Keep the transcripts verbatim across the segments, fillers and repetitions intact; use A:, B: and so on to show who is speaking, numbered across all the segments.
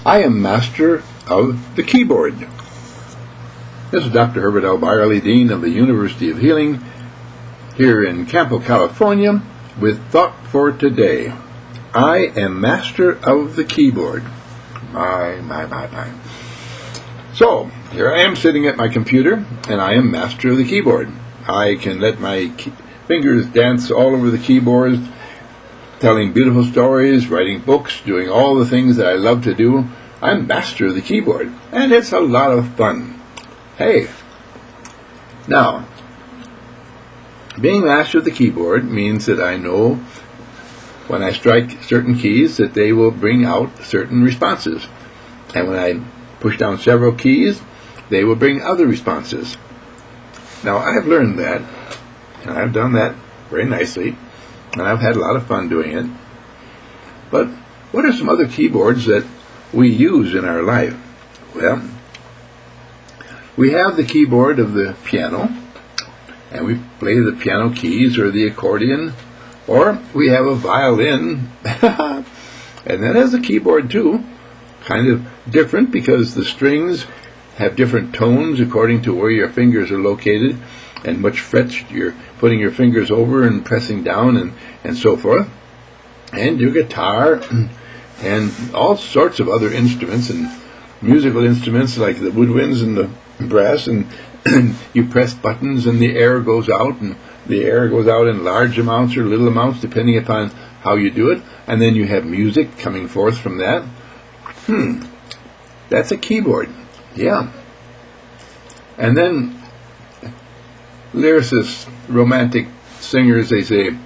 A: I am master of the keyboard. This is Doctor Herbert L. Byerly, Dean of the University of Healing, here in Campo, California, with Thought for Today. I am master of the keyboard. My, my, my, my. So, here I am sitting at my computer, and I am master of the keyboard. I can let my key- fingers dance all over the keyboard, telling beautiful stories, writing books, doing all the things that I love to do. I'm master of the keyboard, and it's a lot of fun. Hey, now, being master of the keyboard means that I know when I strike certain keys that they will bring out certain responses. And when I push down several keys, they will bring other responses. Now, I've learned that, and I've done that very nicely, and I've had a lot of fun doing it. But what are some other keyboards that we use in our life? Well, we have the keyboard of the piano, and we play the piano keys or the accordion, or we have a violin, and that has a keyboard too. Kind of different because the strings have different tones according to where your fingers are located and which frets you're putting your fingers over and pressing down and, and so forth. And your guitar and all sorts of other instruments and musical instruments like the woodwinds and the brass, and, and you press buttons and the air goes out, and the air goes out in large amounts or little amounts depending upon how you do it, and then you have music coming forth from that. Hmm, that's a keyboard, yeah. And then lyricists, romantic singers, they say,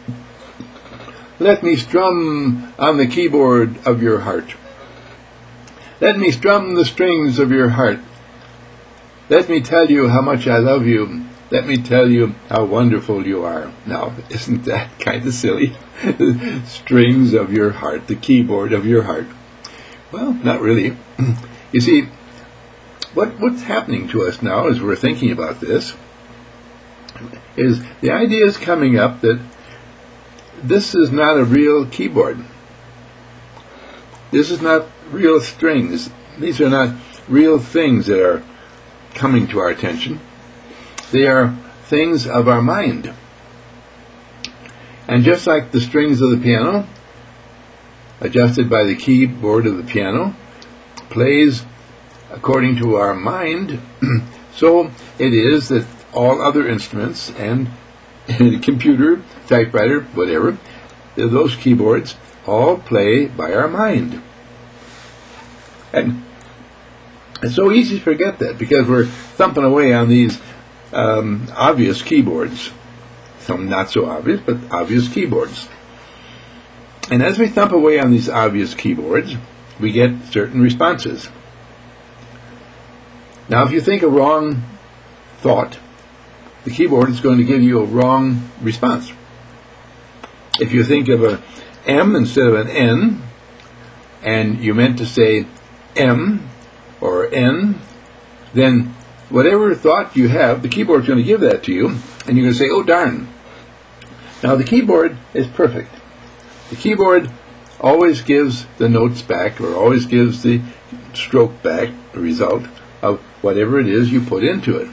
A: let me strum on the keyboard of your heart. Let me strum the strings of your heart. Let me tell you how much I love you. Let me tell you how wonderful you are. Now, isn't that kind of silly? Strings of your heart, the keyboard of your heart. Well, not really. You see, what what's happening to us now as we're thinking about this is the idea is coming up that this is not a real keyboard. This is not real strings. These are not real things that are coming to our attention. They are things of our mind. And just like the strings of the piano, adjusted by the keyboard of the piano, plays according to our mind, so it is that all other instruments and computer, typewriter, whatever, those keyboards all play by our mind. And it's so easy to forget that because we're thumping away on these um, obvious keyboards. Some not so obvious, but obvious keyboards. And as we thump away on these obvious keyboards, we get certain responses. Now, if you think a wrong thought, the keyboard is going to give you a wrong response. If you think of a M instead of an N, and you meant to say M or N, then whatever thought you have, the keyboard is going to give that to you, and you're going to say, oh darn. Now, the keyboard is perfect. The keyboard always gives the notes back, or always gives the stroke back, the result of whatever it is you put into it.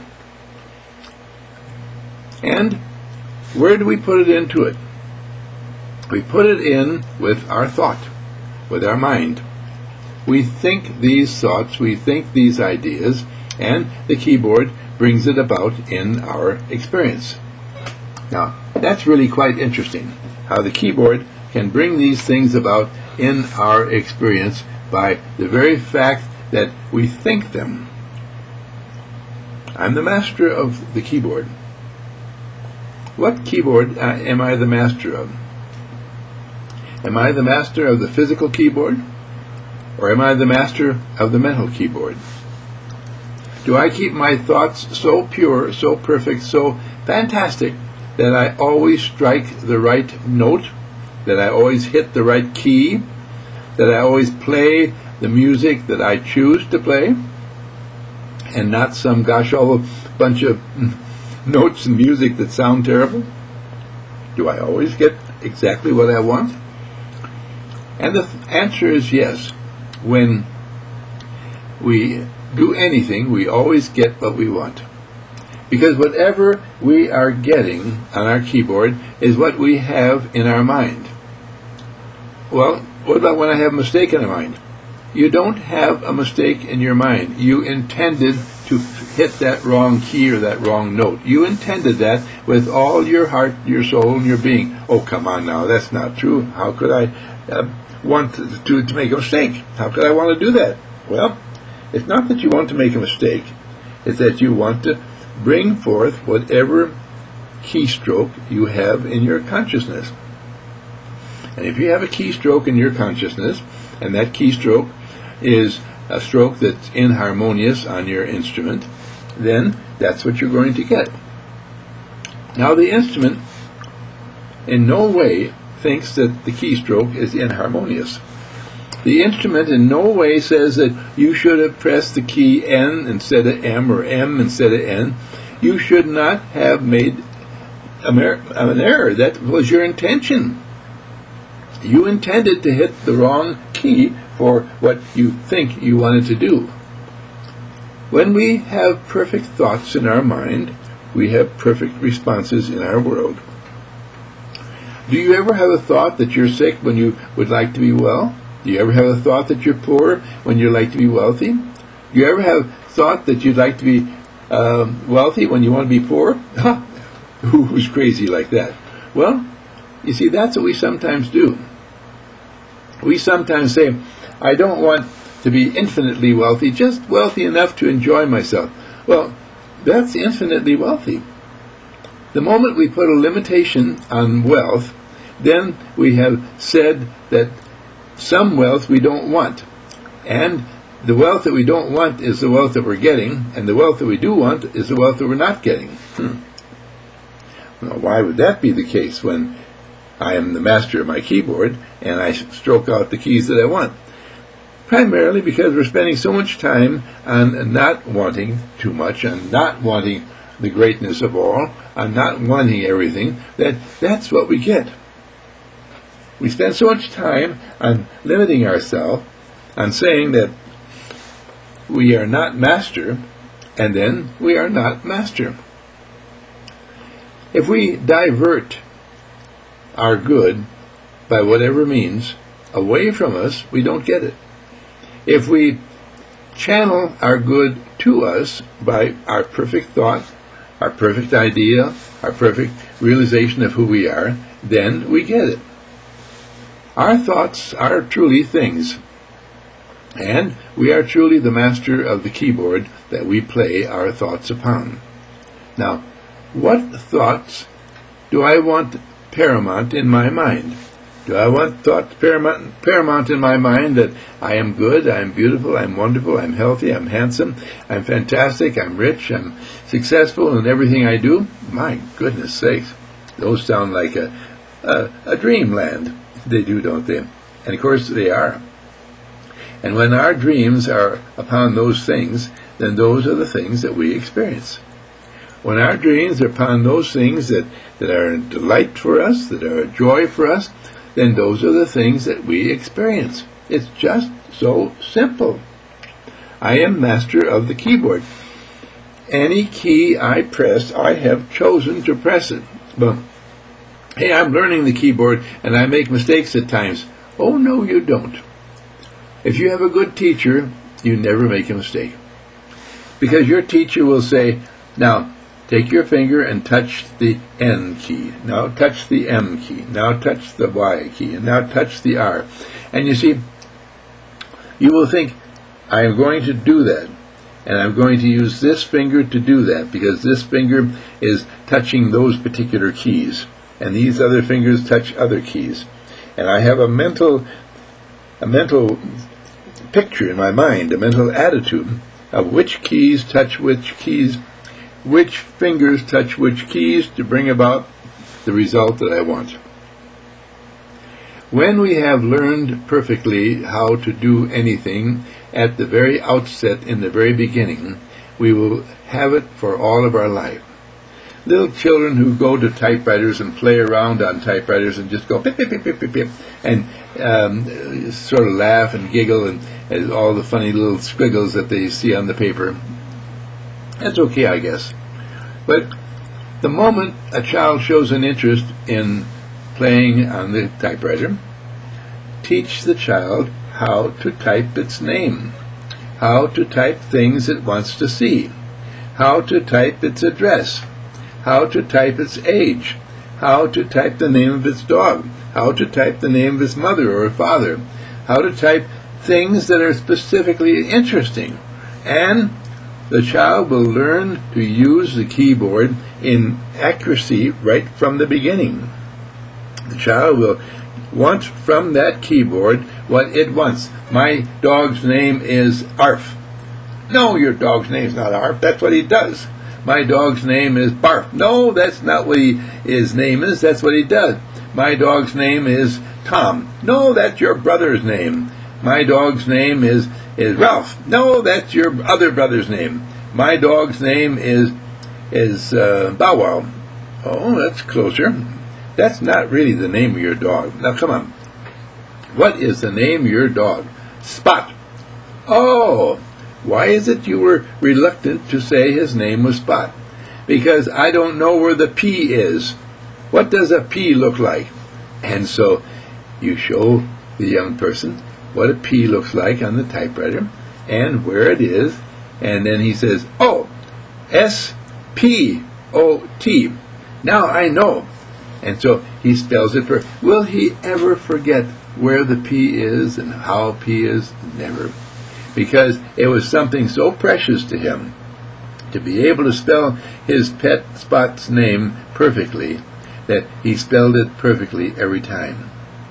A: And where do we put it into it? We put it in with our thought, with our mind. We think these thoughts, we think these ideas, and the keyboard brings it about in our experience. Now, that's really quite interesting, how the keyboard can bring these things about in our experience by the very fact that we think them. I'm the master of the keyboard. What keyboard uh, am I the master of? Am I the master of the physical keyboard? Or am I the master of the mental keyboard? Do I keep my thoughts so pure, so perfect, so fantastic that I always strike the right note, that I always hit the right key, that I always play the music that I choose to play, and not some gosh all bunch of notes and music that sound terrible? Do I always get exactly what I want? And the th- answer is yes. When we do anything, we always get what we want. Because whatever we are getting on our keyboard is what we have in our mind. Well, what about when I have a mistake in my mind? You don't have a mistake in your mind. You intended to hit that wrong key or that wrong note. You intended that with all your heart, your soul, and your being. Oh, come on now, that's not true. How could I uh, want to, to, to make a mistake? How could I want to do that? Well, it's not that you want to make a mistake. It's that you want to bring forth whatever keystroke you have in your consciousness. And if you have a keystroke in your consciousness, and that keystroke is a stroke that's inharmonious on your instrument, then that's what you're going to get. Now, the instrument in no way thinks that the keystroke is inharmonious. The instrument in no way says that you should have pressed the key N instead of M or M instead of N. You should not have made an error. That was your intention. You intended to hit the wrong key for what you think you wanted to do. When we have perfect thoughts in our mind, we have perfect responses in our world. Do you ever have a thought that you're sick when you would like to be well? Do you ever have a thought that you're poor when you'd like to be wealthy? Do you ever have thought that you'd like to be uh, wealthy when you want to be poor? Who's crazy like that? Well, you see, that's what we sometimes do. We sometimes say, I don't want to be infinitely wealthy, just wealthy enough to enjoy myself. Well, that's infinitely wealthy. The moment we put a limitation on wealth, then we have said that some wealth we don't want. And the wealth that we don't want is the wealth that we're getting, and the wealth that we do want is the wealth that we're not getting. Hmm. Now, why would that be the case when I am the master of my keyboard and I stroke out the keys that I want? Primarily because we're spending so much time on not wanting too much, on not wanting the greatness of all, on not wanting everything, that that's what we get. We spend so much time on limiting ourselves, on saying that we are not master, and then we are not master. If we divert our good, by whatever means, away from us, we don't get it. If we channel our good to us by our perfect thought, our perfect idea, our perfect realization of who we are, then we get it. Our thoughts are truly things, and we are truly the master of the keyboard that we play our thoughts upon. Now, what thoughts do I want paramount in my mind? Do I want thoughts paramount, paramount in my mind that I am good, I am beautiful, I'm wonderful, I'm healthy, I'm handsome, I'm fantastic, I'm rich, I'm successful in everything I do? My goodness sakes, those sound like a, a, a dreamland. They do, don't they? And of course they are. And when our dreams are upon those things, then those are the things that we experience. When our dreams are upon those things that, that are a delight for us, that are a joy for us, then those are the things that we experience. It's just so simple. I am master of the keyboard. Any key I press, I have chosen to press it. But, hey, I'm learning the keyboard and I make mistakes at times. Oh, no, you don't. If you have a good teacher, you never make a mistake. Because your teacher will say, now, take your finger and touch the N key. Now touch the M key. Now touch the Y key. And now touch the R. And you see, you will think, I am going to do that. And I'm going to use this finger to do that, because this finger is touching those particular keys. And these other fingers touch other keys. And I have a mental, a mental picture in my mind, a mental attitude of which keys touch which keys, which fingers touch which keys to bring about the result that I want. When we have learned perfectly how to do anything at the very outset, in the very beginning, we will have it for all of our life. Little children who go to typewriters and play around on typewriters and just go pip, pip, pip, pip, pip, pip, and um, sort of laugh and giggle and, as all the funny little squiggles that they see on the paper. That's okay, I guess. But the moment a child shows an interest in playing on the typewriter, teach the child how to type its name, how to type things it wants to see, how to type its address, how to type its age, how to type the name of its dog, how to type the name of its mother or father, how to type things that are specifically interesting. And the child will learn to use the keyboard in accuracy right from the beginning. The child will want from that keyboard what it wants. My dog's name is Arf. No, your dog's name's not Arf. That's what he does. My dog's name is Barf. No, that's not what he, his name is. That's what he does. My dog's name is Tom. No, that's your brother's name. My dog's name is, is Ralph. No, that's your other brother's name. My dog's name is is uh, Bow Wow. Oh, that's closer. That's not really the name of your dog. Now, come on. What is the name of your dog? Spot. Oh, why is it you were reluctant to say his name was Spot? Because I don't know where the P is. What does a P look like? And so you show the young person what a P looks like on the typewriter and where it is, and then he says, oh, S P O T. Now I know. And so he spells it for. Will he ever forget where the P is and how P is? Never. Because it was something so precious to him to be able to spell his pet Spot's name perfectly that he spelled it perfectly every time.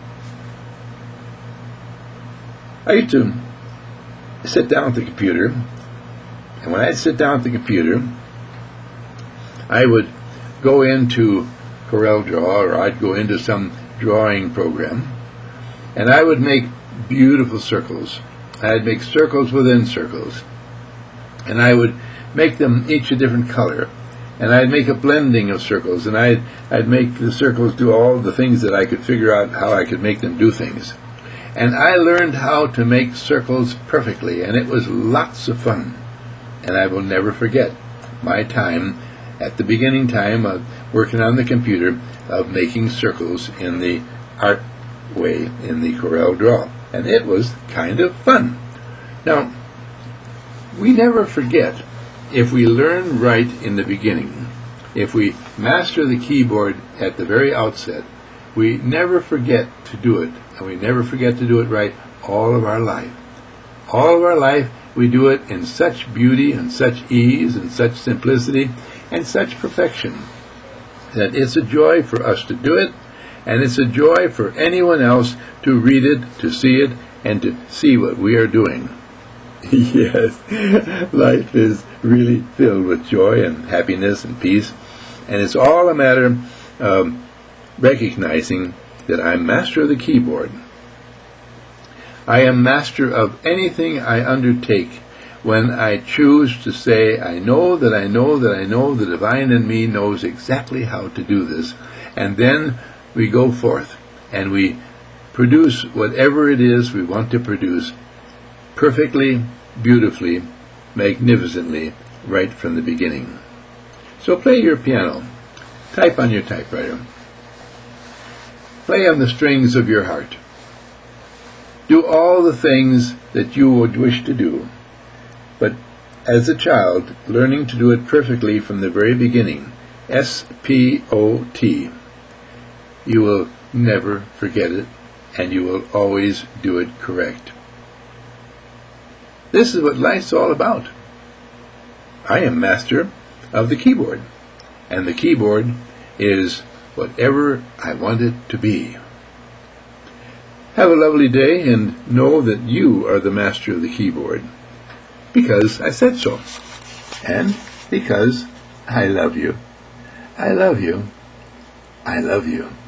A: I used to sit down at the computer, and when I'd sit down at the computer, I would go into CorelDRAW, or I'd go into some drawing program, and I would make beautiful circles. I'd make circles within circles, and I would make them each a different color, and I'd make a blending of circles, and I'd, I'd make the circles do all the things that I could figure out how I could make them do things. And I learned how to make circles perfectly, and it was lots of fun. And I will never forget my time at the beginning time of working on the computer of making circles in the art way in the CorelDRAW. And it was kind of fun. Now, we never forget if we learn right in the beginning, if we master the keyboard at the very outset, we never forget to do it, and we never forget to do it right all of our life. All of our life, we do it in such beauty and such ease and such simplicity and such perfection that it's a joy for us to do it, and it's a joy for anyone else to read it, to see it, and to see what we are doing. Yes, life is really filled with joy and happiness and peace, and it's all a matter of recognizing that I'm master of the keyboard. I am master of anything I undertake when I choose to say, I know that I know that I know the divine in me knows exactly how to do this. And then we go forth and we produce whatever it is we want to produce perfectly, beautifully, magnificently, right from the beginning. So play your piano. Type on your typewriter. Play on the strings of your heart. Do all the things that you would wish to do, but as a child, learning to do it perfectly from the very beginning, S P O T. You will never forget it, and you will always do it correct. This is what life's all about. I am master of the keyboard, and the keyboard is whatever I want it to be. Have a lovely day, and know that you are the master of the keyboard, because I said so, and because I love you. I love you. I love you.